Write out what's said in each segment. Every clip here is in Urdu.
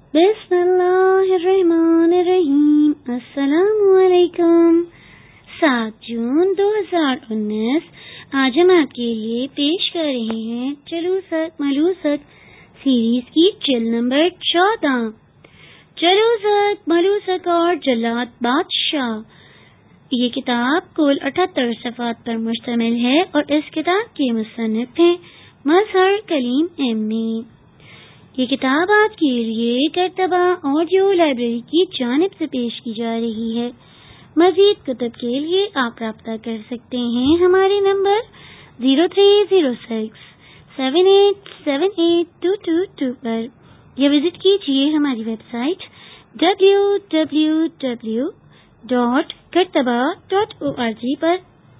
بسم اللہ الرحمن الرحیم۔ السلام علیکم۔ 7 جون 2019 آج ہم آپ کے لیے پیش کر رہے ہیں چلوسک ملوسک سیریز کی جلد نمبر 14 چلوسک ملوسک اور جلاد بادشاہ۔ یہ کتاب کل 78 صفحات پر مشتمل ہے اور اس کتاب کے مصنف ہیں مظہر کلیم ایم اے۔ یہ کتاب آپ کے لیے کرتبہ آڈیو لائبریری کی جانب سے پیش کی جا رہی ہے۔ مزید کتب کے لیے آپ رابطہ کر سکتے ہیں ہمارے نمبر 030678782222 پر یا وزٹ کیجیے ہماری ویب سائٹ www.kartaba.org پر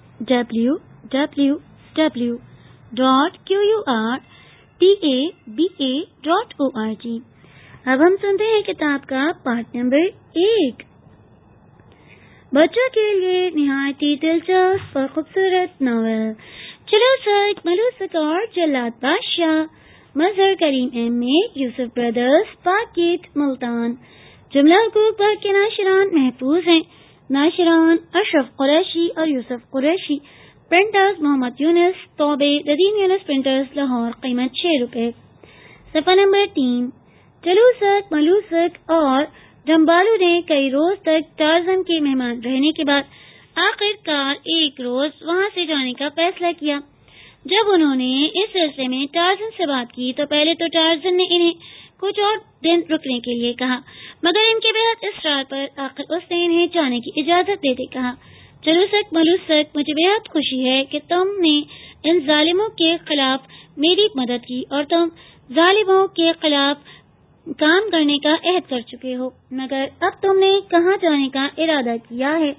www.qurtaba.org۔ اب ہم سنتے ہیں کتاب کا پارٹ نمبر 1۔ بچوں کے لیے نہایت ہی دلچسپ اور خوبصورت ناول چلوسک ملوسک اور جلاد بادشاہ، Mazhar Karim M A, Yusuf brothers, Pak gate, Multan. جملہ حقوق پر کے ناشران محفوظ ہیں۔ ناشران اشرف قریشی اور یوسف قریشی، پرنٹرز محمد یونس، توبے ندیم یونس پرنٹرز، لاہور۔ قیمت 6 روپے۔ صفحہ نمبر 3۔ چلوسک ملوسک اور ڈمبالو نے کئی روز تک ٹارزن کے مہمان رہنے کے بعد آخر کار ایک روز وہاں سے جانے کا فیصلہ کیا۔ جب انہوں نے اس سلسلے میں ٹارزن سے بات کی تو پہلے تو ٹارزن نے انہیں کچھ اور دن رکنے کے لیے کہا، مگر ان کے بہت اصرار پر آخر اس نے انہیں جانے کی اجازت دیتے کہا، چلوسک ملوسک، مجھے بہت خوشی ہے کہ تم نے ان ظالموں کے خلاف میری مدد کی اور تم ظالموں کے خلاف کام کرنے کا عہد کر چکے ہو، مگر اب تم نے کہاں جانے کا ارادہ کیا ہے؟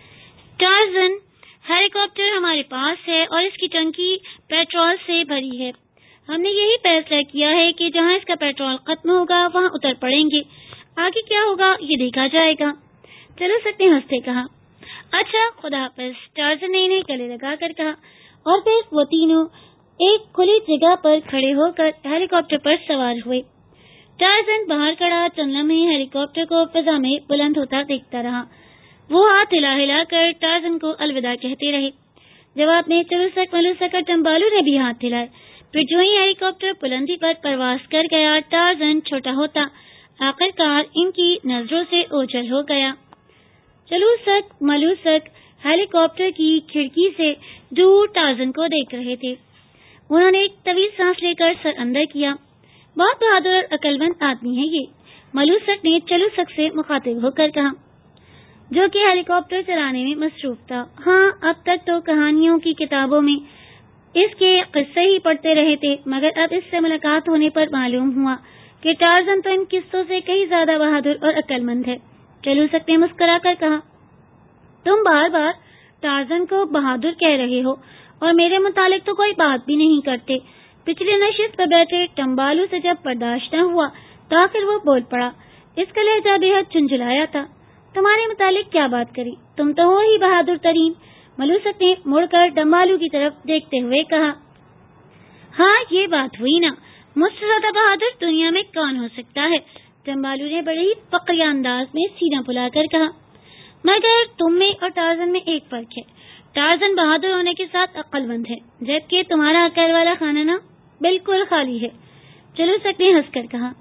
ٹارزن، ہیلی کاپٹر ہمارے پاس ہے اور اس کی ٹنکی پیٹرول سے بھری ہے۔ ہم نے یہی فیصلہ کیا ہے کہ جہاں اس کا پیٹرول ختم ہوگا وہاں اتر پڑیں گے، آگے کیا ہوگا یہ دیکھا جائے گا۔ چلوسک نے ہنستے کہا، اچھا خدا حافظ۔ ٹارزن نے انہیں گلے لگا کر کہا اور پھر وہ تینوں ایک کھلی جگہ پر کھڑے ہو کر ہیلی کاپٹر پر سوار ہوئے۔ ٹارزن باہر کھڑا چند لمحے ہیلی کاپٹر کو فضا میں بلند ہوتا دیکھتا رہا۔ وہ ہاتھ ہلا ہلا کر ٹارزن کو الوداع کہتے رہے۔ جواب میں چلوسک ملوسک اور ڈمبالو نے بھی ہاتھ ہلائے۔ پھر جو ہی ہیلی کاپٹر بلندی پر پرواز کر گیا، ٹارزن چھوٹا ہوتا آخر کار ان کی نظروں سے اوجھل ہو گیا۔ چلوسک ملوسک ہیلی کاپٹر کی کھڑکی سے دور ٹارزن کو دیکھ رہے تھے۔ انہوں نے ایک طویل سانس لے کر سر اندر کیا۔ بہت بہادر اور عقل مند آدمی ہے یہ، ملوسک نے چلوسک سے مخاطب ہو کر کہا، جو کہ ہیلی کاپٹر چلانے میں مصروف تھا۔ ہاں، اب تک تو کہانیوں کی کتابوں میں اس کے قصے ہی پڑھتے رہے تھے، مگر اب اس سے ملاقات ہونے پر معلوم ہوا کہ ٹارزن تو ان قصوں سے کہیں زیادہ بہادر اور عقل مند ہے۔ چلوسک نے مسکرا کر کہا، تم بار بار ٹارزن کو بہادر کہہ رہے ہو اور میرے متعلق تو کوئی بات بھی نہیں کرتے۔ پچھلی نشست پر بیٹھے ٹمبالو سے جب برداشت نہ ہوا تو آخر وہ بول پڑا۔ اس کا لہجہ بے حد جھنجھلایا تھا۔ تمہارے متعلق کیا بات کریں، تم تو ہو ہی بہادر ترین۔ ملوسک نے مڑ کر ڈمبالو کی طرف دیکھتے ہوئے کہا، ہاں یہ بات ہوئی نا، مجھ سے زیادہ بہادر دنیا میں کون ہو سکتا ہے؟ ڈمبالو نے بڑے ہی فقریہ انداز میں سینہ پھلا کر کہا، مگر تم میں اور ٹارزن میں ایک فرق ہے، ٹارزن بہادر ہونے کے ساتھ عقل مند ہے، جبکہ تمہارا عقل والا خانہ نا بالکل خالی ہے۔ چلوسک نے ہنس کر کہا،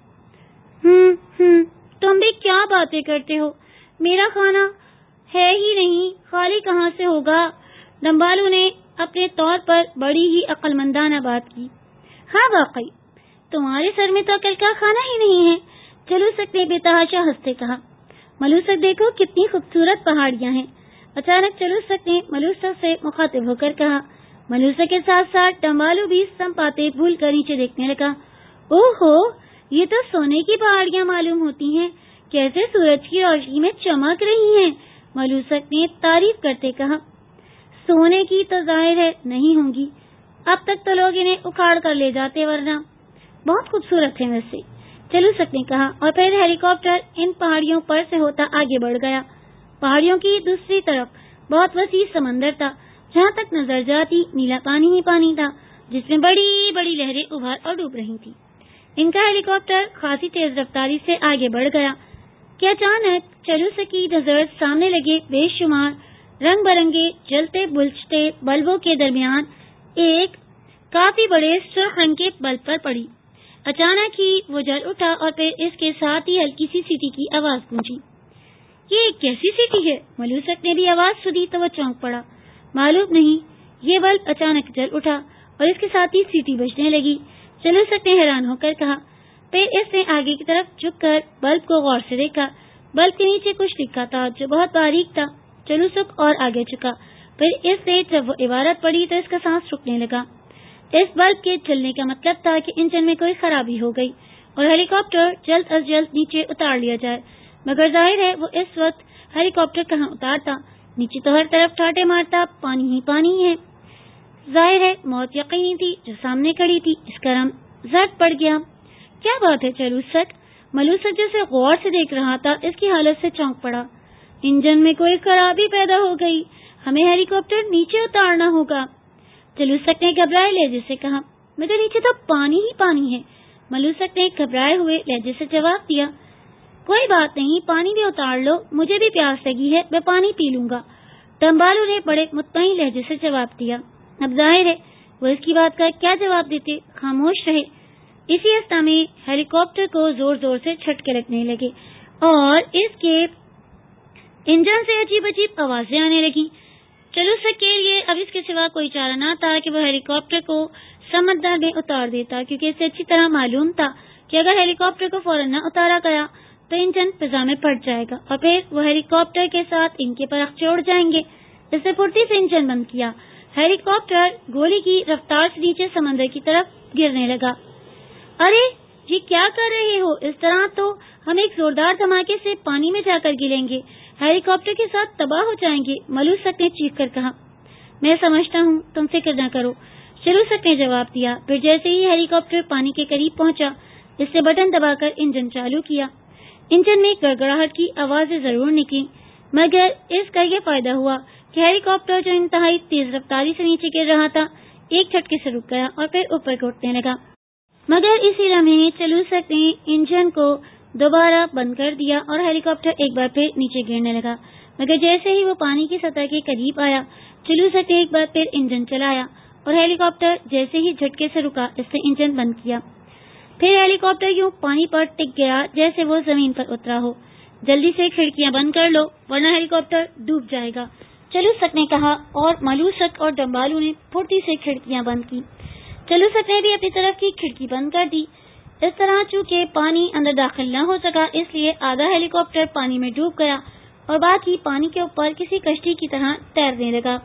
تم بھی کیا باتیں کرتے ہو، میرا خانہ ہے ہی نہیں، خالی کہاں سے ہوگا؟ ڈمبالو نے اپنے طور پر بڑی ہی عقل مندانہ بات کی۔ ہاں واقعی تمہارے سر میں تو عقل کا خانہ ہی نہیں ہے، چلوسک نے بے تحاشا ہنستے کہا۔ ملوسک دیکھو کتنی خوبصورت پہاڑیاں ہیں۔ اچانک چلوسک نے ملوسک سے مخاطب ہو کر کہا۔ ملوسک کے ساتھ ساتھ ڈمبالو بھی سم پاتے بھول کر نیچے دیکھنے لگا۔ اوہو، یہ تو سونے کی پہاڑیاں معلوم ہوتی ہیں، کیسے سورج کی روشنی میں چمک رہی ہیں، ملوسک نے تعریف کرتے کہا۔ سونے کی تو ظاہر ہے نہیں ہوں گی، اب تک تو لوگ انہیں اکھاڑ کر لے جاتے، ورنہ بہت خوبصورت ہے ویسے، چلوسک نے کہا، اور پھر ہیلی کاپٹر ان پہاڑیوں پر سے ہوتا آگے بڑھ گیا۔ پہاڑیوں کی دوسری طرف بہت وسیع سمندر تھا، جہاں تک نظر جاتی نیلا پانی ہی پانی تھا، جس میں بڑی بڑی لہریں ابھر اور ڈوب رہی تھی۔ ان کا ہیلی کاپٹر خاصی تیز رفتاری سے آگے بڑھ گیا کہ اچانک چلوسک کی نظر سامنے لگے بے شمار رنگ برنگے جلتے بلچتے بلبوں کے درمیان ایک کافی بڑے سرخ رنگ کے بلب پر پڑی۔ اچانک ہی وہ جل اٹھا اور پھر اس کے ساتھ ہی ہلکی سی سیٹی کی آواز گونجی۔ یہ ایک کیسی سیٹی ہے؟ ملوسک نے بھی آواز سنی تو وہ چونک پڑا۔ معلوم نہیں، یہ بلب اچانک جل اٹھا اور اس کے ساتھ ہی سیٹی بجنے لگی۔ چلوسک نے حیران ہو کر کہا۔ پھر اس نے آگے کی طرف جھک کر بلب کو غور سے دیکھا۔ بلب کے نیچے کچھ لکھا تھا جو بہت باریک تھا۔ چلوسک اور آگے جھکا۔ پھر اس نے جب وہ عبارت پڑھی تو اس کا سانس رکنے لگا۔ اس بلب کے جلنے کا مطلب تھا کہ انجن میں کوئی خرابی ہو گئی اور ہیلی کاپٹر جلد از جلد نیچے اتار لیا جائے، مگر ظاہر ہے وہ اس وقت ہیلی کاپٹر کہاں اتارتا؟ نیچے تو ہر طرف ٹھاٹے مارتا پانی ہی پانی ہے۔ ظاہر ہے موت یقینی تھی جو سامنے کھڑی تھی۔ اس کا رم زرد پڑ گیا۔ کیا بات ہے چلوسک؟ ملوسک جسے غور سے دیکھ رہا تھا اس کی حالت سے چونک پڑا۔ انجن میں کوئی خرابی پیدا ہو گئی، ہمیں ہیلی کاپٹر نیچے اتارنا ہوگا۔ چلوسک نے گھبرائے لہجے سے کہا۔ مگر نیچے تو پانی ہی پانی ہے۔ ملوسک نے گھبرائے ہوئے لہجے سے جواب دیا۔ کوئی بات نہیں، پانی بھی اتار لو، مجھے بھی پیاس لگی ہے، میں پانی پی لوں گا۔ ڈمبالو نے بڑے مطمئن لہجے سے جواب دیا۔ اب ظاہر ہے وہ اس کی بات کا کیا جواب دیتے، خاموش رہے۔ اسی اسنا میں ہیلی کاپٹر کو زور زور سے جھٹکے لگنے لگے اور اس کے انجن سے عجیب عجیب آوازیں آنے لگی۔ چلوسک کے لیے اب اس کے سوا کوئی چارہ نہ تھا کہ وہ ہیلی کاپٹر کو سمندر میں اتار دیتا، کیونکہ اسے اچھی طرح معلوم تھا کہ اگر ہیلی کاپٹر کو فوراً نہ اتارا گیا تو انجن فضا میں پھٹ جائے گا اور پھر وہ ہیلی کاپٹر کے ساتھ ان کے پر چوڑ جائیں گے۔ اس نے پھرتی سے انجن بند کیا۔ ہیلی کاپٹر گولی کی رفتار سے نیچے سمندر کی طرف گرنے لگا۔ ارے یہ کیا کر رہے ہو؟ اس طرح تو ہم ایک زوردار دھماکے سے پانی میں جا کر گریں گے، ہیلی کاپٹر کے ساتھ تباہ ہو جائیں گے، ملوسک نے چیخ کر کہا۔ میں سمجھتا ہوں، تم فکر نہ کرو، چلوسک نے جواب دیا۔ پھر جیسے ہی ہیلی کاپٹر پانی کے قریب پہنچا اس نے بٹن دبا کر انجن چالو کیا۔ انجن میں گڑگڑاہٹ کی آوازیں ضرور نکلی، مگر اس کا یہ فائدہ ہوا کہ ہیلی کاپٹر جو انتہائی تیز رفتاری سے نیچے گر رہا تھا ایک جھٹکے سے رک گیا اور پھر اوپر کو اٹھنے لگا۔ مگر اسی لمحے چلوسک نے انجن کو دوبارہ بند کر دیا اور ہیلی کاپٹر ایک بار پھر نیچے گرنے لگا۔ مگر جیسے ہی وہ پانی کی سطح کے قریب آیا چلوسک نے ایک بار پھر انجن چلایا اور ہیلی کاپٹر جیسے ہی جھٹکے سے رکا اس نے انجن بند کیا۔ پھر ہیلی کاپٹر یوں پانی پر ٹک گیا جیسے وہ زمین پر اترا ہو۔ جلدی سے کھڑکیاں بند کر لو ورنہ ہیلی کاپٹر ڈوب جائے گا، چلوسک نے کہا اور ملوسک اور ڈمبالو نے پھرتی سے کھڑکیاں بند کی۔ چلوسک نے بھی اپنی طرف کی کھڑکی بند کر دی۔ اس طرح چونکہ پانی اندر داخل نہ ہو سکا اس لیے آدھا ہیلی کاپٹر پانی میں ڈوب گیا اور باقی پانی کے اوپر کسی کشتی کی طرح تیرنے لگا۔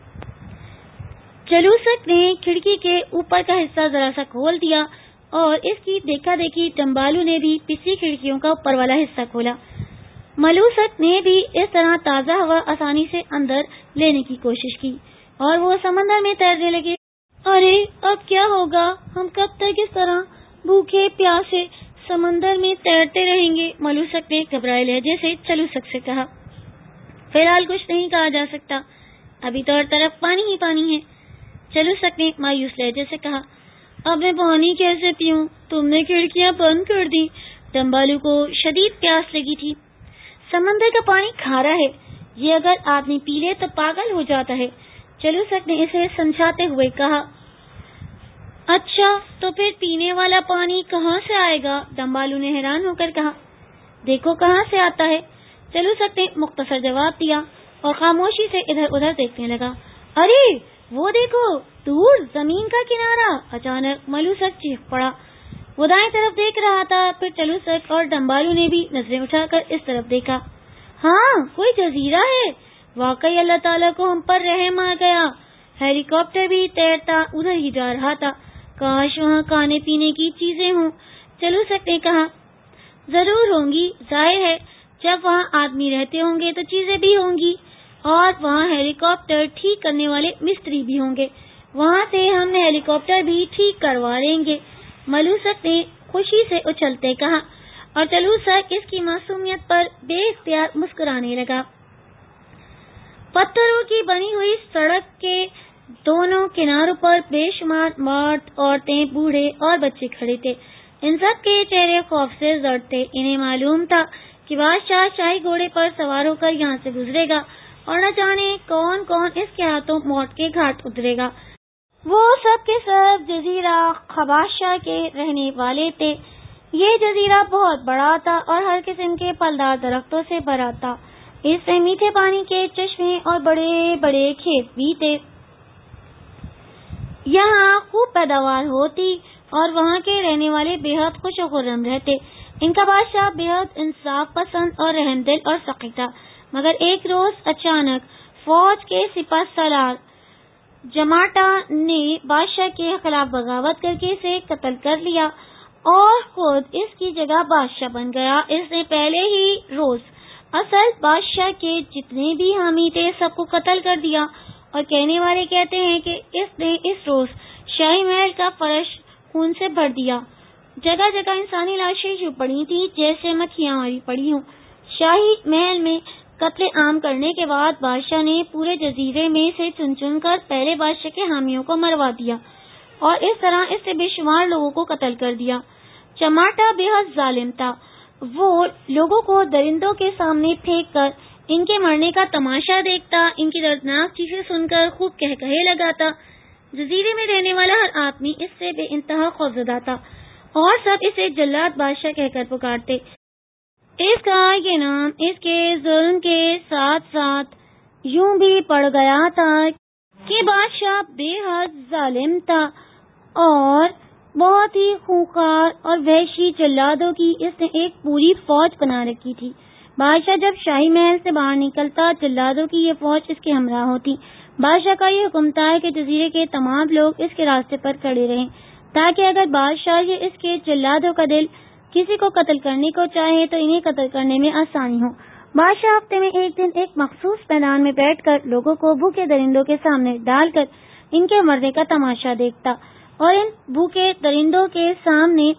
چلوسک نے کھڑکی کے اوپر کا حصہ ذرا سا کھول دیا اور اس کی دیکھا دیکھی ڈمبالو نے بھی پچھلی کھڑکیوں کا اوپر والا حصہ کھولا۔ ملوسک نے بھی اس طرح تازہ ہوا آسانی سے اندر لینے کی کوشش کی اور وہ سمندر میں تیرنے لگے۔ ارے اب کیا ہوگا؟ ہم کب تک اس طرح بھوکے پیاسے سمندر میں تیرتے رہیں گے؟ ملوسک نے گھبرائے لہجے سے چلوسک سے کہا۔ فی الحال کچھ نہیں کہا جا سکتا، ابھی تو ہر طرف پانی ہی پانی ہے، چلوسک نے مایوس لہجے سے کہا۔ اب میں پانی کیسے پیوں؟ تم نے کھڑکیاں بند کر دی۔ ڈمبالو کو شدید پیاس لگی تھی۔ سمندر کا پانی کھارا ہے، یہ اگر آدمی پی لے تو پاگل ہو جاتا ہے، چلوسک نے اسے سمجھاتے ہوئے کہا۔ اچھا تو پھر پینے والا پانی کہاں سے آئے گا؟ ڈمبالو نے حیران ہو کر کہا۔ دیکھو کہاں سے آتا ہے، چلوسک نے مختصر جواب دیا اور خاموشی سے ادھر ادھر دیکھنے لگا۔ ارے وہ دیکھو دور زمین کا کنارہ! اچانک ملوسک چیخ پڑا۔ وہ دائیں طرف دیکھ رہا تھا، پھر چلوسک اور ڈمبالو نے بھی نظریں اٹھا کر اس طرف دیکھا۔ ہاں کوئی جزیرہ ہے، واقعی اللہ تعالیٰ کو ہم پر رحم آ گیا۔ ہیلی کاپٹر بھی تیرتا ادھر ہی جا رہا تھا۔ کاش وہاں کھانے پینے کی چیزیں ہوں، چلوسک نے کہا۔ ضرور ہوں گی، ظاہر ہے جب وہاں آدمی رہتے ہوں گے تو چیزیں بھی ہوں گی اور وہاں ہیلی کاپٹر ٹھیک کرنے والے مستری بھی ہوں گے، وہاں سے ہم ہیلی کاپٹر بھی ٹھیک کروا لیں گے، ملوسک نے خوشی سے اچھلتے کہا اور چلوسک اس کی معصومیت پر بے اختیار مسکرانے لگا۔ پتھروں کی بنی ہوئی سڑک کے دونوں کناروں پر بے شمار مرد، عورتیں، بوڑھے اور بچے کھڑے تھے۔ ان سب کے چہرے خوف سے زرد تھے. انہیں معلوم تھا کہ بادشاہ شاہی گھوڑے پر سوار ہو کر یہاں سے گزرے گا اور نہ جانے کون کون اس کے ہاتھوں موت کے گھاٹ اترے گا. وہ سب کے سب جزیرہ خباشہ کے رہنے والے تھے. یہ جزیرہ بہت بڑا تھا اور ہر قسم کے پھلدار درختوں سے بھرا تھا. اس میں میٹھے پانی کے چشمے اور بڑے بڑے کھیت بھی تھے. یہاں خوب پیداوار ہوتی اور وہاں کے رہنے والے بے حد خوش و خرم رہتے. ان کا بادشاہ بے حد انصاف پسند اور رحم دل اور سخی تھا. مگر ایک روز اچانک فوج کے سپہ سالار جماٹا نے بادشاہ کے خلاف بغاوت کر کے اسے قتل کر لیا اور خود اس کی جگہ بادشاہ بن گیا. اس نے پہلے ہی روز اصل بادشاہ کے جتنے بھی حامی تھے سب کو قتل کر دیا اور کہنے والے کہتے ہیں کہ اس نے اس روز شاہی محل کا فرش خون سے بھر دیا. جگہ جگہ انسانی لاشیں جو پڑی تھی جیسے مکھیاں ماری پڑی ہوں. شاہی محل میں قتل عام کرنے کے بعد بادشاہ نے پورے جزیرے میں سے چن چن کر پہلے بادشاہ کے حامیوں کو مروا دیا اور اس طرح اس سے بے شمار لوگوں کو قتل کر دیا. چماٹا بے حد ظالم تھا. وہ لوگوں کو درندوں کے سامنے پھینک کر ان کے مرنے کا تماشا دیکھتا، ان کی دردناک چیخیں سن کر خوب کہے لگاتا. جزیرے میں رہنے والا ہر آدمی اس سے بے انتہا خوفزدہ تھا اور سب اسے جلاد بادشاہ کہہ کر پکارتے. اس کا یہ نام اس کے ظلم کے ساتھ ساتھ یوں بھی پڑ گیا تھا کہ بادشاہ بے حد ظالم تھا اور بہت ہی خونخوار اور وحشی جلادوں کی اس نے ایک پوری فوج بنا رکھی تھی. بادشاہ جب شاہی محل سے باہر نکلتا جلادوں کی یہ فوج اس کے ہمراہ ہوتی. بادشاہ کا یہ حکم تھا کہ جزیرے کے تمام لوگ اس کے راستے پر کھڑے رہیں تاکہ اگر بادشاہ یہ اس کے جلادوں کا دل کسی کو قتل کرنے کو چاہے تو انہیں قتل کرنے میں آسانی ہو. بادشاہ ہفتے میں ایک دن ایک مخصوص میدان میں بیٹھ کر لوگوں کو بھوکے درندوں کے سامنے ڈال کر ان کے مرنے کا تماشا دیکھتا اور ان بھوکے درندوں کے سامنے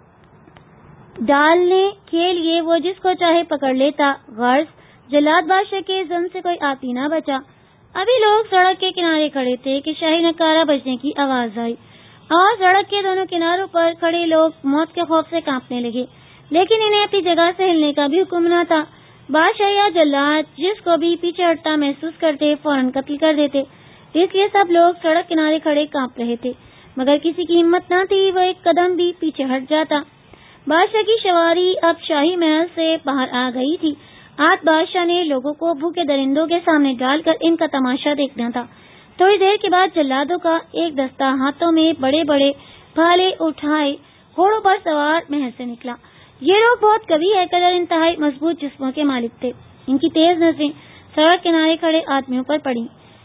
ڈالنے کے لیے وہ جس کو چاہے پکڑ لیتا. غرض جلاد بادشاہ کے ظلم سے کوئی آتی نہ بچا. ابھی لوگ سڑک کے کنارے کھڑے تھے کہ شاہی نکارہ بجنے کی آواز آئی اور سڑک کے دونوں کناروں پر کھڑے لوگ موت کے خوف سے کانپنے لگے، لیکن انہیں اپنی جگہ سے ہلنے کا بھی حکم نہ تھا. بادشاہ یا جلاد جس کو بھی پیچھے ہٹتا محسوس کرتے فوراً قتل کر دیتے. اس لیے سب لوگ سڑک کنارے کھڑے کانپ رہے تھے، مگر کسی کی ہمت نہ تھی وہ ایک قدم بھی پیچھے ہٹ جاتا. بادشاہ کی سواری اب شاہی محل سے باہر آ گئی تھی. آج بادشاہ نے لوگوں کو بھوکے درندوں کے سامنے ڈال کر ان کا تماشا دیکھنا تھا. تھوڑی دیر کے بعد جلادوں کا ایک دستہ ہاتھوں میں بڑے بڑے بھالے اٹھائے گھوڑوں پر سوار محل سے نکلا. یہ لوگ بہت قوی ہیکل اور انتہائی مضبوط جسموں کے مالک تھے. ان کی تیز نظریں سڑک کنارے کھڑے آدمیوں پر پڑیں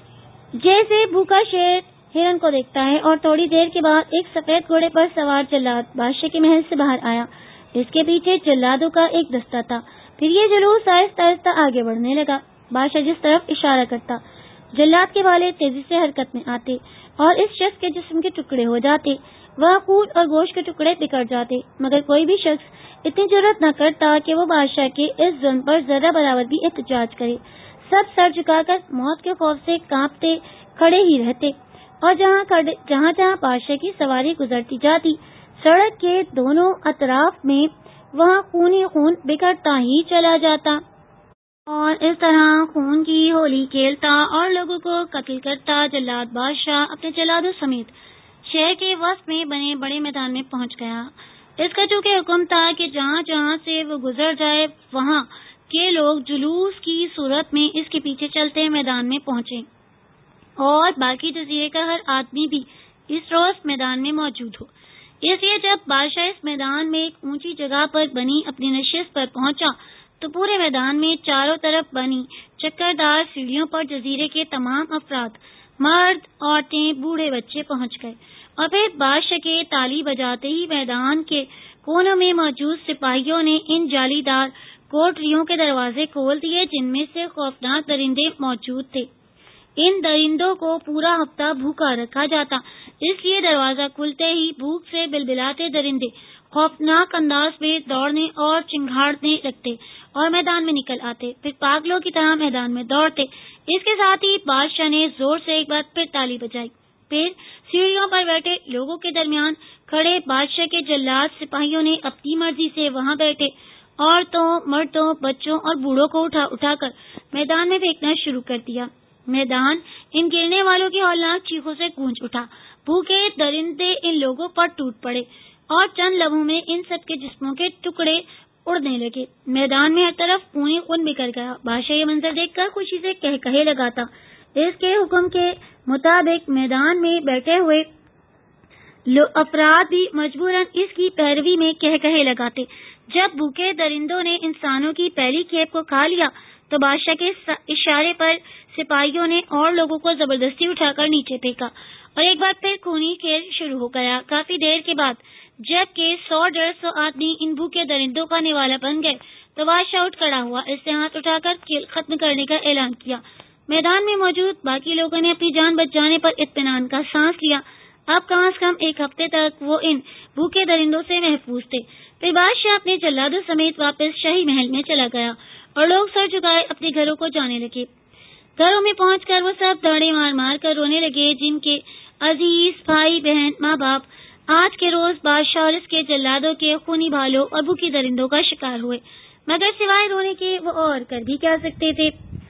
جیسے بھوکا شیر ہرن کو دیکھتا ہے. اور تھوڑی دیر کے بعد ایک سفید گھوڑے پر سوار جلاد بادشاہ کے محل سے باہر آیا. اس کے پیچھے جلادوں کا ایک دستہ تھا. پھر یہ جلوس آہستہ آہستہ آگے بڑھنے لگا. بادشاہ جس طرف اشارہ کرتا جلاد کے بھالے تیزی سے حرکت میں آتے اور اس شخص کے جسم کے ٹکڑے ہو جاتے. وہاں خون اور گوشت کے ٹکڑے بکھر جاتے، مگر کوئی بھی شخص اتنی جرأت نہ کرتا کہ وہ بادشاہ کے اس ظلم پر ذرہ برابر بھی احتجاج کرے. سب سر جھکا کر موت کے خوف سے کانپتے کھڑے ہی رہتے اور جہاں جہاں بادشاہ کی سواری گزرتی جاتی سڑک کے دونوں اطراف میں وہاں خون ہی خون بکھرتا ہی چلا جاتا اور اس طرح خون کی ہولی کھیلتا اور لوگوں کو قتل کرتا. جلاد بادشاہ اپنے جلادوں سمیت شہر کے وسط میں بنے بڑے میدان میں پہنچ گیا. اس کا چونکہ حکم تھا کہ جہاں جہاں سے وہ گزر جائے وہاں کے لوگ جلوس کی صورت میں اس کے پیچھے چلتے میدان میں پہنچے اور باقی جزیرے کا ہر آدمی بھی اس روز میدان میں موجود ہو. اس لیے جب بادشاہ اس میدان میں ایک اونچی جگہ پر بنی اپنی نشست پر پہنچا تو پورے میدان میں چاروں طرف بنی چکردار سیڑھیوں پر جزیرے کے تمام افراد، مرد، عورتیں، بوڑھے، بچے پہنچ گئے اور پھر بادشاہ کے تالی بجاتے ہی میدان کے کونوں میں موجود سپاہیوں نے ان جالی دار کوٹریوں کے دروازے کھول دیے جن میں سے خوفناک درندے موجود تھے. ان درندوں کو پورا ہفتہ بھوکا رکھا جاتا، اس لیے دروازہ کھلتے ہی بھوک سے بلبلاتے درندے خوفناک انداز میں دوڑنے اور چنگھاڑنے لگتے اور میدان میں نکل آتے، پھر پاگلوں کی طرح میدان میں دوڑتے. اس کے ساتھ ہی بادشاہ نے زور سے ایک بار پھر تالی بجائی. پھر سیڑھیوں پر بیٹھے لوگوں کے درمیان کھڑے بادشاہ کے جلاد سپاہیوں نے اپنی مرضی سے وہاں بیٹھے عورتوں، مردوں، بچوں اور بوڑھوں کو اٹھا اٹھا کر میدان میں پھینکنا شروع کر دیا۔ میدان ان گرنے والوں کی ہولناک چیخوں سے گونج اٹھا۔ بھوکے درندے ان لوگوں پر ٹوٹ پڑے اور چند لمحوں میں ان سب کے جسموں کے ٹکڑے اڑنے لگے۔ میدان میں ہر طرف خون خون بکھر گیا۔ بادشاہ یہ منظر دیکھ کر خوشی سے کہے لگاتا۔ اس کے حکم کے مطابق میدان میں بیٹھے ہوئے افراد بھی مجبوراً اس کی پیروی میں کہے لگاتے۔ جب بھوکے درندوں نے انسانوں کی پہلی کھیپ کو کھا لیا تو بادشاہ کے اشارے پر سپاہیوں نے اور لوگوں کو زبردستی اٹھا کر نیچے پھینکا اور ایک بار پھر خونی کھیل شروع ہو گیا۔ کافی دیر کے بعد جب کہ 100-150 آدمی ان بھوکے درندوں کا نوالا بن گئے تو بادشاہ اٹھ کھڑا ہوا، اس سے ہاتھ اٹھا کر کھیل ختم کرنے کا اعلان کیا۔ میدان میں موجود باقی لوگوں نے اپنی جان بچ جانے پر اطمینان کا سانس لیا۔ اب کم از کم ایک ہفتے تک وہ ان بھوکے درندوں سے محفوظ تھے۔ پھر بادشاہ اپنے جلادوں سمیت واپس شاہی محل میں چلا گیا اور لوگ سر جھکائے اپنے گھروں کو جانے لگے۔ گھروں میں پہنچ کر وہ سب داڑیں مار مار کر رونے لگے جن کے عزیز بھائی بہن ماں باپ آج کے روز بادشاہ اور اس کے جلادوں کے خونی بھالوں اور بھوکی درندوں کا شکار ہوئے، مگر سوائے رونے کے وہ اور کر بھی کیا سکتے تھے۔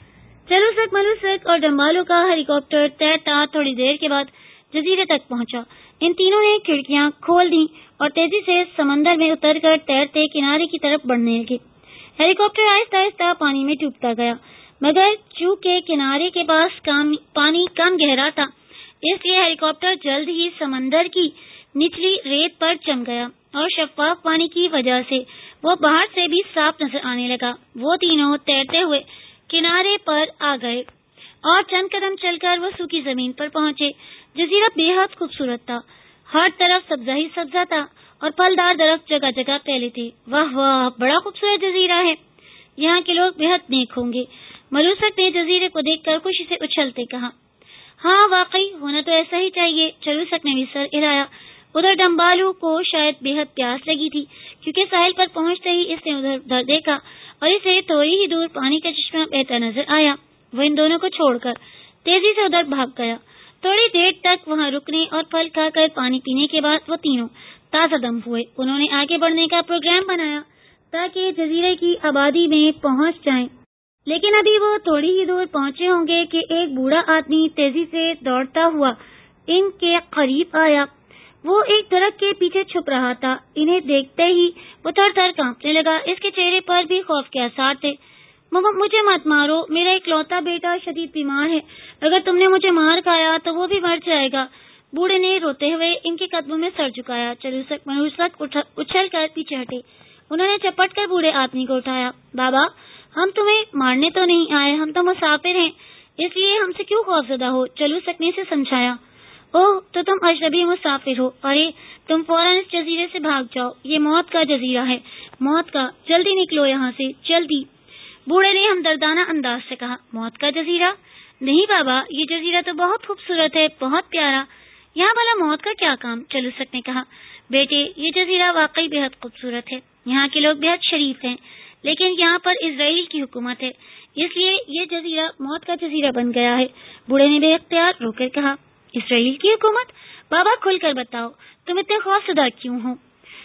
چلوسک ملوسک اور ڈمبالو کا ہیلی کاپٹر تیرتا تھوڑی دیر کے بعد جزیرے تک پہنچا۔ ان تینوں نے کھڑکیاں کھول دیں اور تیزی سے سمندر میں اتر کر تیرتے کنارے کی طرف بڑھنے لگے۔ ہیلی کاپٹر آہستہ آہستہ پانی میں ڈوبتا گیا، مگر چونکہ کنارے کے پاس پانی کم گہرا تھا اس لیے ہیلی کاپٹر جلد ہی سمندر کی نچلی ریت پر جم گیا اور شفاف پانی کی وجہ سے وہ باہر سے بھی صاف نظر آنے لگا۔ وہ تینوں تیرتے ہوئے کنارے پر آ گئے اور چند قدم چل کر وہ سوکھی زمین پر پہنچے۔ جزیرہ بے حد خوبصورت تھا، ہر طرف سبزہ ہی سبزہ تھا اور پھلدار درخت جگہ جگہ پھیلے تھے۔ واہ واہ، بڑا خوبصورت جزیرہ ہے، یہاں کے لوگ بے حد نیک ہوں گے۔ ملوسک نے جزیرے کو دیکھ کر خوشی سے اچھلتے کہا۔ ہاں واقعی ہونا تو ایسا ہی چاہیے، چلوسک نے بھی سر ہلایا۔ ادھر ڈمبالو کو شاید بے حد پیاس لگی تھی کیونکہ ساحل پر پہنچتے ہی اس نے ادھر دیکھا اور اسے تھوڑی ہی دور پانی کا چشمہ بہتا نظر آیا۔ وہ ان دونوں کو چھوڑ کر تیزی سے ادھر بھاگ گیا۔ تھوڑی دیر تک وہاں رکنے اور پھل کھا کر پانی پینے کے بعد وہ تینوں تازہ دم ہوئے۔ انہوں نے آگے بڑھنے کا پروگرام بنایا تاکہ جزیرے کی آبادی میں پہنچ جائیں، لیکن ابھی وہ تھوڑی ہی دور پہنچے ہوں گے کہ ایک بوڑھا آدمی تیزی سے دوڑتا ہوا ان کے قریب آیا۔ وہ ایک درخت کے پیچھے چھپ رہا تھا۔ انہیں دیکھتے ہی وہ تھر تھر کانپنے لگا۔ اس کے چہرے پر بھی خوف کے آثار تھے۔ مجھے مت مارو، میرا اکلوتا بیٹا شدید بیمار ہے، اگر تم نے مجھے مار کھایا تو وہ بھی مر جائے گا۔ بوڑھے نے روتے ہوئے ان کے قدموں میں سر جھکایا۔ چلوسک ملوسک اچھل کر پیچھے ہٹے۔ انہوں نے چپٹ کر بوڑھے آدمی کو اٹھایا۔ بابا، ہم تمہیں مارنے تو نہیں آئے، ہم تو مسافر ہیں، اس لیے ہم سے کیوں خوفزدہ ہو؟ چلوسک نے اسے سمجھایا۔ اوہ، تو تم اجنبی مسافر ہو؟ ارے تم فوراً اس جزیرے سے بھاگ جاؤ، یہ موت کا جزیرہ ہے، موت کا، جلدی نکلو یہاں سے، جلدی۔ بوڑھے نے ہمدردانہ انداز سے کہا۔ موت کا جزیرہ؟ نہیں بابا، یہ جزیرہ تو بہت خوبصورت ہے، بہت پیارا، یہاں بھلا موت کا کیا کام؟ چلوسک نے کہا۔ بیٹے، یہ جزیرہ واقعی بے حد خوبصورت ہے، یہاں کے لوگ بے حد شریف ہیں، لیکن یہاں پر اسرائیل کی حکومت ہے، اس لیے یہ جزیرہ موت کا جزیرہ بن گیا ہے۔ بوڑھے نے بے اختیار رو کر کہا۔ اسرائیل کی حکومت؟ بابا کھل کر بتاؤ، تم اتنے خوفزدہ کیوں ہو؟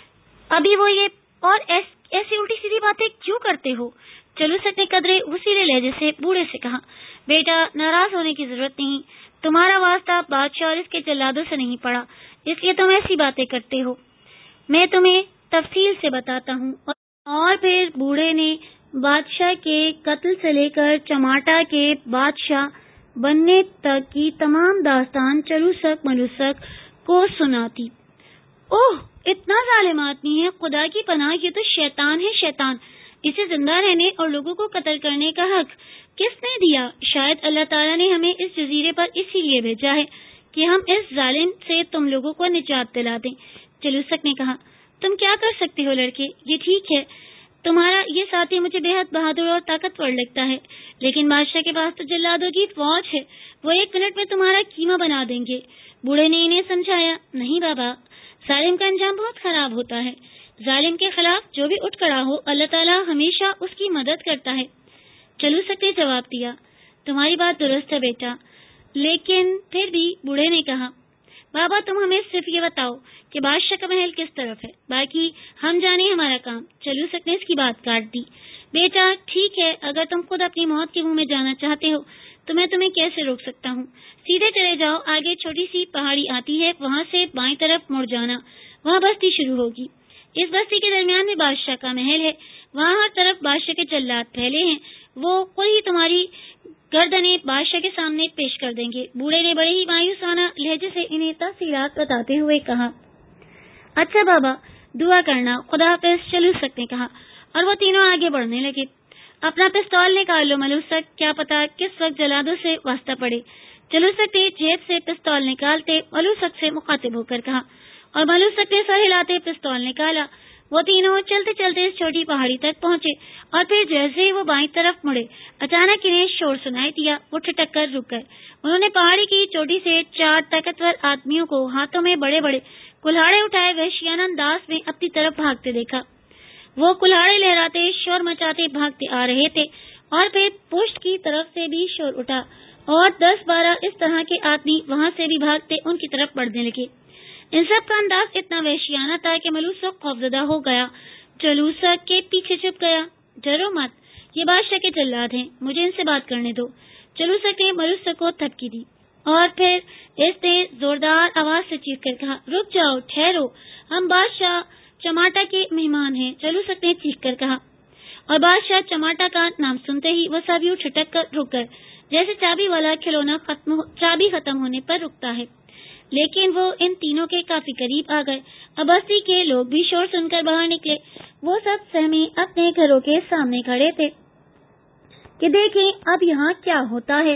ابھی وہ یہ اور ایسی الٹی سیدھی باتیں کیوں کرتے ہو؟ چلوسک نے قدرے وسیلے لہجے سے بوڑھے سے کہا۔ بیٹا، ناراض ہونے کی ضرورت نہیں، تمہارا واسطہ بادشاہ اور اس کے جلادوں سے نہیں پڑا، اس لیے تم ایسی باتیں کرتے ہو۔ میں تمہیں تفصیل سے بتاتا ہوں۔ اور پھر بوڑھے نے بادشاہ کے قتل سے لے کر چماٹا کے بادشاہ بننے تک کی تمام داستان چلوسک ملوسک کو سناتی۔ اوہ، اتنا ظالم آدمی ہے، خدا کی پناہ، یہ تو شیطان ہے، شیطان! اسے زندہ رہنے اور لوگوں کو قتل کرنے کا حق کس نے دیا؟ شاید اللہ تعالیٰ نے ہمیں اس جزیرے پر اسی لیے بھیجا ہے کہ ہم اس ظالم سے تم لوگوں کو نجات دلا دیں۔ چلوسک نے کہا۔ تم کیا کر سکتے ہو لڑکے، یہ ٹھیک ہے، تمہارا یہ ساتھی مجھے بے حد بہادر اور طاقتور لگتا ہے، لیکن بادشاہ کے پاس تو جلادوں کی فوج ہے، وہ 1 منٹ میں تمہارا قیمہ بنا دیں گے۔ بوڑھے نے انہیں سمجھایا۔ نہیں بابا، ظالم کا انجام بہت خراب ہوتا ہے، ظالم کے خلاف جو بھی اٹھ کھڑا ہو اللہ تعالیٰ ہمیشہ اس کی مدد کرتا ہے۔ چلوسک نے جواب دیا۔ تمہاری بات درست ہے بیٹا، لیکن پھر بھی بوڑھے نے کہا، بابا تم ہمیں صرف یہ بتاؤ کہ بادشاہ کا محل کس طرف ہے، باقی ہم جانے ہمارا کام۔ چلوسک نے اس کی بات کاٹ دی۔ بیٹا ٹھیک ہے، اگر تم خود اپنی موت کے منہ میں جانا چاہتے ہو تو میں تمہیں کیسے روک سکتا ہوں؟ سیدھے چلے جاؤ، آگے چھوٹی سی پہاڑی آتی ہے، وہاں سے بائیں طرف مڑ جانا، وہاں بستی شروع ہوگی۔ اس بستی کے درمیان میں بادشاہ کا محل ہے، وہاں ہر طرف بادشاہ کے جلاد پھیلے ہیں، وہ خود ہی تمہاری گردنیں بادشاہ کے سامنے پیش کر دیں گے۔ بوڑھے نے بڑے ہی مایوسانہ لہجے سے انہیں تفصیلات بتاتے ہوئے کہا۔ اچھا بابا، دعا کرنا، خدا حافظ، چلوسک نے کہا، اور وہ تینوں آگے بڑھنے لگے۔ اپنا پستول نکال لو ملوسک، کیا پتا کس وقت جلادوں سے واسطہ پڑے۔ چلوسک نے جیب سے پستول نکالتے ملوسک سے مخاطب ہو کر کہا، اور ملوسک نے سر ہلاتے پستول نکالا۔ وہ تینوں چلتے چلتے اس چھوٹی پہاڑی تک پہنچے، اور پھر جیسے ہی وہ بائیں طرف مڑے، اچانک انہیں شور سنائی دیا۔ وہ ٹھٹک کر رک گئے۔ انہوں نے پہاڑی کی چوٹی سے 4 طاقتور آدمیوں کو ہاتھوں میں بڑے بڑے کلہاڑے اٹھائے وحشیانہ انداز میں اپنی طرف بھاگتے دیکھا۔ وہ کلہاڑے لہراتے، شور مچاتے بھاگتے آ رہے تھے، اور پھر پشت کی طرف سے بھی شور اٹھا، اور 10-12 اس طرح کے آدمی وہاں سے بھی بھاگتے ان کی طرف بڑھنے لگے۔ ان سب کا انداز اتنا وحشیانہ تھا کہ ملوسک خوفزدہ ہو گیا۔ چلوسک کے پیچھے چھپ گیا۔ ڈرو مت، یہ بادشاہ کے جلاد ہیں، مجھے ان سے بات کرنے دو۔ چلوسک نے ملوسک کو تھپکی دی، اور پھر اس نے زوردار آواز سے چیخ کر کہا، رک جاؤ، ٹھہرو، ہم بادشاہ چماٹا کے مہمان ہیں۔ چلوسک نے چیخ کر کہا، اور بادشاہ چماٹا کا نام سنتے ہی وہ سب یوں ٹھٹک کر رک گئے جیسے چابی والا کھلونا چابی ختم ہونے پر رکتا ہے۔ لیکن وہ ان تینوں کے کافی قریب آ گئے۔ اب بستی کے لوگ بھی شور سن کر باہر نکلے۔ وہ سب سہمی اپنے گھروں کے سامنے کھڑے تھے کہ دیکھیں اب یہاں کیا ہوتا ہے۔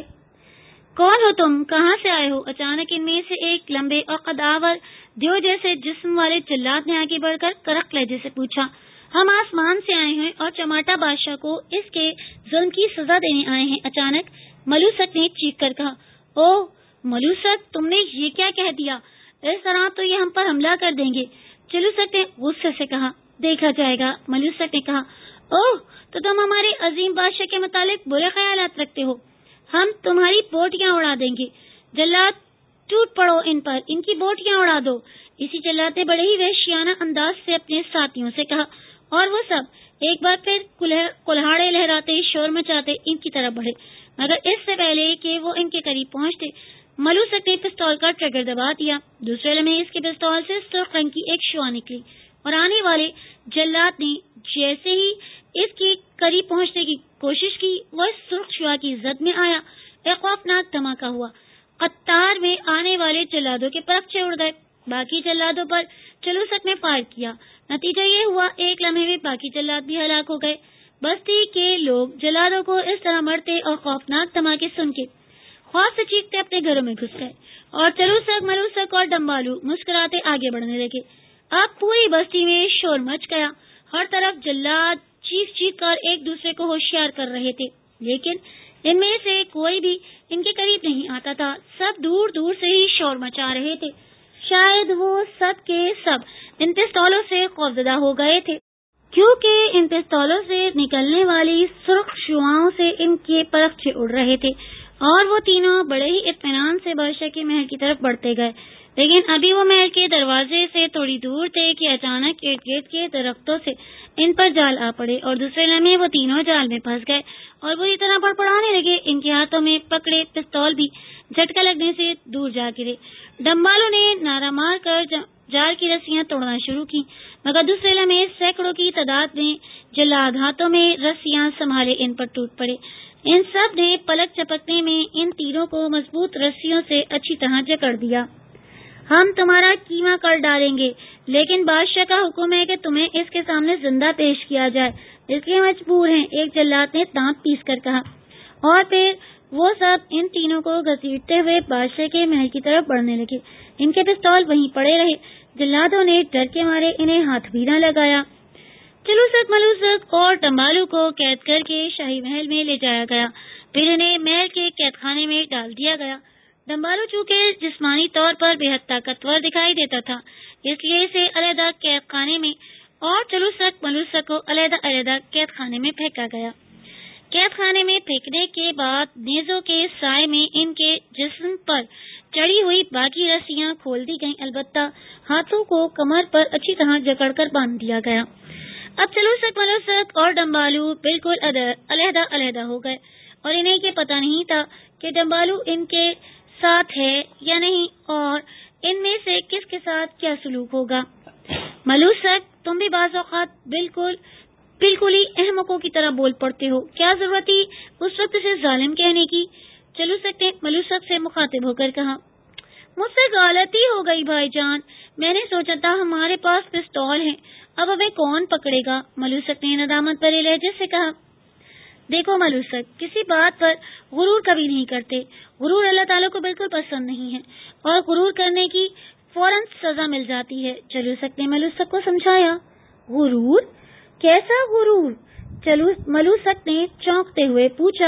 کون ہو تم؟ کہاں سے آئے ہو؟ اچانک ان میں سے ایک لمبے اور قداور دیو جیسے جسم والے جلاد نے آگے بڑھ کر کرخت لہجے سے پوچھا۔ ہم آسمان سے آئے ہیں اور چماٹا بادشاہ کو اس کے ظلم کی سزا دینے آئے ہیں۔ اچانک ملوسک نے چیخ کر کہا، اوہ ملوسک، تم نے یہ کیا کہہ دیا؟ اس طرح تو یہ ہم پر حملہ کر دیں گے۔ چلوسک نے غصے سے کہا، دیکھا جائے گا۔ ملوسک نے کہا، اوہ تو تم ہمارے عظیم بادشاہ کے متعلق برے خیالات رکھتے ہو، ہم تمہاری بوٹیاں اڑا دیں گے۔ جلاد ٹوٹ پڑو ان پر، ان کی بوٹیاں اڑا دو۔ اسی جلاد نے بڑے ہی وحشیانہ انداز سے اپنے ساتھیوں سے کہا، اور وہ سب ایک بار پھر کلہاڑے لہراتے شور مچاتے ان کی طرف بڑھے، مگر اس سے پہلے کہ وہ ان کے قریب پہنچتے ملوسک نے پستول کا ٹریگر دبا دیا۔ دوسرے لمحے اس کے پستول سے سرخ رنگ کی ایک شعاع نکلی، اور آنے والے جلاد نے جیسے ہی اس کے قریب پہنچنے کی کوشش کی، وہ اس سرخ شعاع کی زد میں آیا۔ ایک خوفناک دھماکہ ہوا، قطار میں آنے والے جلادوں کے پرچے اڑ گئے۔ باقی جلادوں پر چلوسک نے فائر کیا، نتیجہ یہ ہوا ایک لمحے میں باقی جلاد بھی ہلاک ہو گئے۔ بستی کے لوگ جلادوں کو اس طرح مرتے اور خوفناک دھماکے سن کے خوف سے چیختے اپنے گھروں میں گھس گئے، اور چلوسک، ملوسک اور ڈمبالو مسکراتے آگے بڑھنے لگے۔ اب پوری بستی میں شور مچ گیا، ہر طرف جلاد چیخ چیخ کر ایک دوسرے کو ہوشیار کر رہے تھے، لیکن ان میں سے کوئی بھی ان کے قریب نہیں آتا تھا۔ سب دور دور سے ہی شور مچا رہے تھے۔ شاید وہ سب کے سب ان پستولوں سے خوفزدہ ہو گئے تھے، کیونکہ ان پستولوں سے نکلنے والی سرخ شعاعوں سے ان کے پرچے اڑ رہے تھے، اور وہ تینوں بڑے ہی اطمینان سے بادشاہ کے محل کی طرف بڑھتے گئے۔ لیکن ابھی وہ محل کے دروازے سے تھوڑی دور تھے کہ اچانک ارد گرد کے درختوں سے ان پر جال آ پڑے، اور دوسرے لمحے وہ تینوں جال میں پھنس گئے اور بری طرح بڑبڑانے لگے۔ ان کے ہاتھوں میں پکڑے پستول بھی جھٹکا لگنے سے دور جا گرے۔ ڈمبالو نے نعرہ مار کر جال کی رسیاں توڑنا شروع کی، مگر دوسرے لمحے سینکڑوں کی تعداد میں جلاد ہاتھوں میں رسیاں سنبھالے ان پر ٹوٹ پڑے۔ ان سب نے پلک چپکنے میں ان تیروں کو مضبوط رسیوں سے اچھی طرح جکڑ دیا۔ ہم تمہارا کیما کر ڈالیں گے، لیکن بادشاہ کا حکم ہے کہ تمہیں اس کے سامنے زندہ پیش کیا جائے، اس لیے مجبور ہیں، ایک جلاد نے دانت پیس کر کہا۔ اور پھر وہ سب ان تینوں کو گھسیٹتے ہوئے بادشاہ کے محل کی طرف بڑھنے لگے۔ ان کے پستول وہیں پڑے رہے۔ جلادوں نے ڈر کے مارے انہیں ہاتھ بھی نہ لگایا۔ چلوسک، ملوسک اور ڈمبالو کو قید کر کے شاہی محل میں لے جایا گیا، پھر انہیں محل کے قید خانے میں ڈال دیا گیا۔ ڈمبالو چونکہ جسمانی طور پر بے حد طاقتور دکھائی دیتا تھا، اس لیے اسے علیحدہ قید خانے میں، اور چلوسک، ملوسک کو علیحدہ علیحدہ قید خانے میں پھینکا گیا۔ قید خانے میں پھینکنے کے بعد نیزوں کے سائے میں ان کے جسم پر چڑھی ہوئی باقی رسیاں کھول دی گئیں، البتہ ہاتھوں کو کمر پر اچھی طرح جکڑ کر باندھ دیا گیا۔ اب چلوسک ملوسک اور ڈمبالو بالکل علیحدہ علیحدہ ہو گئے، اور انہیں یہ پتہ نہیں تھا کہ ڈمبالو ان کے ساتھ ہے یا نہیں، اور ان میں سے کس کے ساتھ کیا سلوک ہوگا۔ ملوسک، تم بھی بعض اوقات بالکل ہی احمقوں کی طرح بول پڑتے ہو، کیا ضرورت تھی اس وقت سے ظالم کہنے کی؟ چلوسک نے ملوسک سے مخاطب ہو کر کہا، مجھ سے غلطی ہو گئی بھائی جان، میں نے سوچا تھا ہمارے پاس پستول ہے، اب ہمیں کون پکڑے گا؟ ملوسک نے ندامت بھرے لہجے سے کہا، دیکھو ملوسک، کسی بات پر غرور کبھی نہیں کرتے، غرور اللہ تعالیٰ کو بالکل پسند نہیں ہے، اور غرور کرنے کی فوراً سزا مل جاتی ہے۔ چلوسک نے ملوسک کو سمجھایا۔ غرور؟ کیسا غرور؟ ملوسک نے چونکتے ہوئے پوچھا۔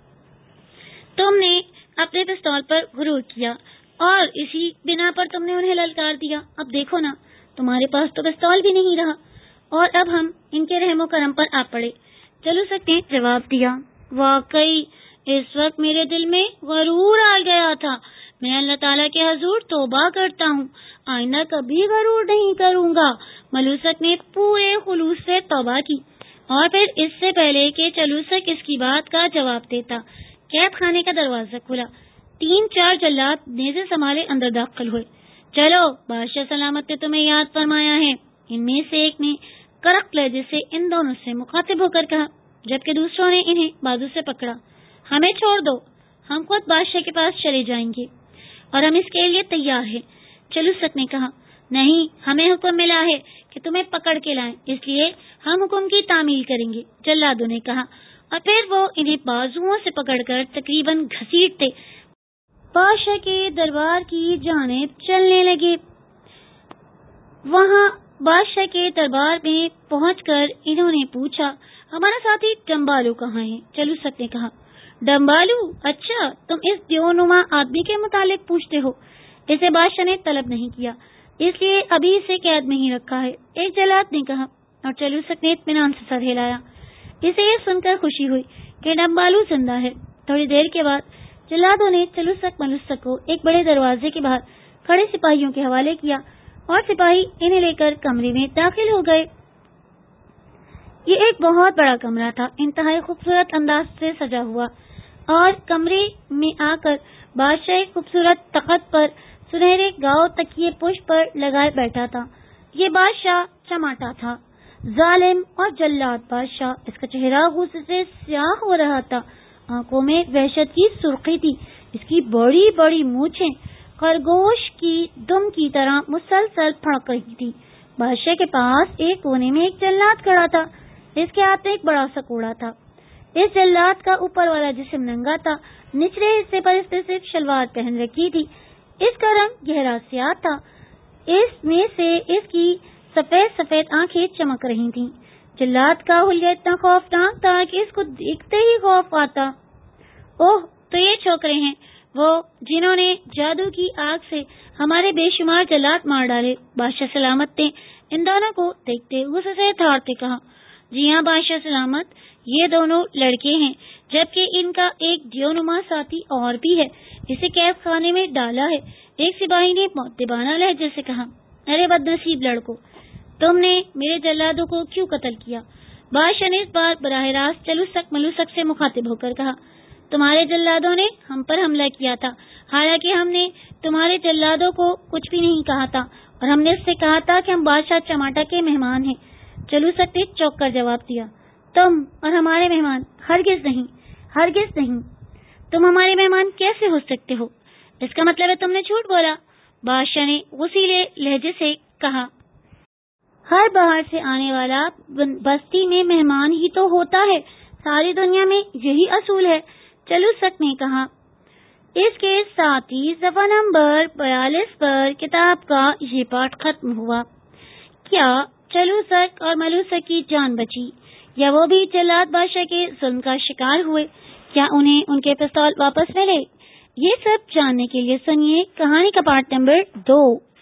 تم نے اپنے پستول پر غرور کیا اور اسی بنا پر تم نے انہیں للکار دیا، اب دیکھو نا، تمہارے پاس تو پستول بھی نہیں رہا، اور اب ہم ان کے رحم و کرم پر آ پڑے۔ چلوسک نے جواب دیا، واقعی اس وقت میرے دل میں غرور آ گیا تھا، میں اللہ تعالیٰ کے حضور توبہ کرتا ہوں، آئندہ کبھی غرور نہیں کروں گا۔ ملوسک نے پورے خلوص سے توبہ کی، اور پھر اس سے پہلے کہ چلوسک اس کی بات کا جواب دیتا، قید خانے کا دروازہ کھلا، 3-4 جلاد نیزے سنبھالے اندر داخل ہوئے۔ چلو، بادشاہ سلامت نے تمہیں یاد فرمایا ہے، ان میں سے ایک نے کرخت لہجے سے ان دونوں سے مخاطب ہو کر کہا، جبکہ دوسروں نے انہیں بازو سے پکڑا۔ ہمیں چھوڑ دو، ہم خود بادشاہ کے پاس چلے جائیں گے، اور ہم اس کے لیے تیار ہیں۔ چلوسک نے کہا، نہیں، ہمیں حکم ملا ہے کہ تمہیں پکڑ کے لائیں، اس لیے ہم حکم کی تعمیل کریں گے، جلادوں نے کہا، اور پھر وہ انہیں بازوؤں سے پکڑ کر تقریباً گھسیٹتے بادشاہ کے دربار کی جانب چلنے لگے۔ وہاں بادشاہ کے دربار میں پہنچ کر انہوں نے پوچھا، ہمارا ساتھی ڈمبالو کہاں ہے؟ چلوسک نے کہا، ڈمبالو؟ اچھا، تم اس دیونما آدمی کے متعلق پوچھتے ہو؟ اسے بادشاہ نے طلب نہیں کیا، اس لیے ابھی اسے قید میں ہی رکھا ہے، ایک جلاد نے کہا، اور چلوسک نے اطمینان سے سر ہلایا۔ اسے یہ سن کر خوشی ہوئی کہ ڈمبالو زندہ ہے۔ تھوڑی دیر کے بعد جلادوں نے چلوسک ملوسک کو ایک بڑے دروازے کے باہر کھڑے سپاہیوں کے حوالے کیا، اور سپاہی انہیں لے کر کمرے میں داخل ہو گئے۔ یہ ایک بہت بڑا کمرہ تھا، انتہائی خوبصورت انداز سے سجا ہوا، اور کمرے میں آ کر بادشاہ ایک خوبصورت تخت پر سنہرے گاؤ تکیے پشت پر لگائے بیٹھا تھا۔ یہ بادشاہ چماٹا تھا، ظالم اور جلاد بادشاہ۔ اس کا چہرہ غصے سے سیاہ ہو رہا تھا، آنکھوں میں وحشت کی سرخی تھی، اس کی بڑی بڑی مونچھیں خرگوش کی دم کی طرح مسلسل پھڑک رہی تھی۔ بادشاہ کے پاس ایک کونے میں ایک جلاد کھڑا تھا، اس کے ہاتھ میں ایک بڑا سا کوڑا تھا۔ اس جلاد کا اوپر والا جسم ننگا تھا، نچلے حصے پر اس نے صرف شلوار پہن رکھی تھی، اس کا رنگ گہرا سیاہ تھا، اس میں سے اس کی سفید سفید آنکھیں چمک رہی تھیں۔ جلاد کا حلیہ اتنا خوفناک تھا کہ اس کو دیکھتے ہی خوف آتا۔ اوہ، تو یہ چھوکرے ہیں وہ جنہوں نے جادو کی آگ سے ہمارے بے شمار جلاد مار ڈالے، بادشاہ سلامت نے ان دونوں کو دیکھتے غصے سے تھارتے کہا۔ جی ہاں بادشاہ سلامت، یہ دونوں لڑکے ہیں، جبکہ ان کا ایک دیونما ساتھی اور بھی ہے، اسے قید خانے میں ڈالا ہے، ایک سپاہی نے مؤدبانہ لہجے سے کہا۔ ارے بد نصیب لڑکو، تم نے میرے جلادوں کو کیوں قتل کیا؟ بادشاہ نے اس بار براہ راست چلوسک ملوسک سے مخاطب ہو کر کہا، تمہارے جلادوں نے ہم پر حملہ کیا تھا، حالانکہ ہم نے تمہارے جلادوں کو کچھ بھی نہیں کہا تھا، اور ہم نے اس سے کہا تھا کہ ہم بادشاہ چماٹا کے مہمان ہیں۔ چلوسک نے چونک کر جواب دیا، تم اور ہمارے مہمان؟ ہرگز نہیں، ہرگز نہیں، تم ہمارے مہمان کیسے ہو سکتے ہو؟ اس کا مطلب ہے تم نے جھوٹ بولا، بادشاہ نے غصیلے لہجے سے کہا۔ ہر باہر سے آنے والا بستی میں مہمان ہی تو ہوتا ہے، ساری دنیا میں یہی اصول ہے، چلوسک نے کہا۔ اس کے ساتھ ہی صفحہ نمبر 42 پر کتاب کا یہ پارٹ ختم ہوا۔ کیا چلوسک اور ملوسک کی جان بچی، یا وہ بھی جلاد بادشاہ کے ظلم کا شکار ہوئے؟ کیا انہیں ان کے پستول واپس ملے؟ یہ سب جاننے کے لیے سنیے کہانی کا پارٹ نمبر 2۔